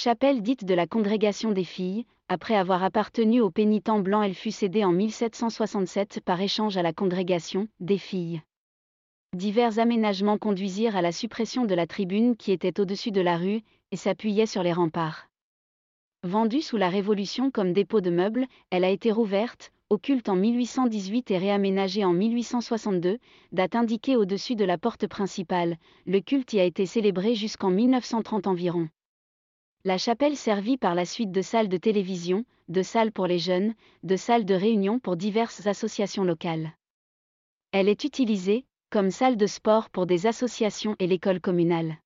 chapelle dite de la Congrégation des filles, après avoir appartenu aux pénitents blancs, elle fut cédée en 1767 par échange à la Congrégation des filles. Divers aménagements conduisirent à la suppression de la tribune qui était au-dessus de la rue, et s'appuyait sur les remparts. Vendue sous la Révolution comme dépôt de meubles, elle a été rouverte, au culte en 1818 et réaménagée en 1862, date indiquée au-dessus de la porte principale. Le culte y a été célébré jusqu'en 1930 environ. La chapelle servit par la suite de salles de télévision, de salles pour les jeunes, de salles de réunion pour diverses associations locales. Elle est utilisée comme salle de sport pour des associations et l'école communale.